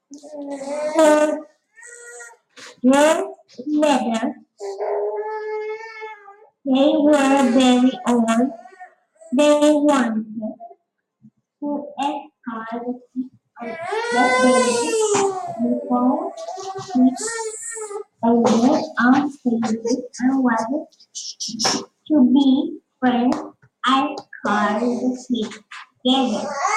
Years later, they were very old. They wanted to escort the feet of the baby before he older and favorite and wanted to be friends. I called the feet together.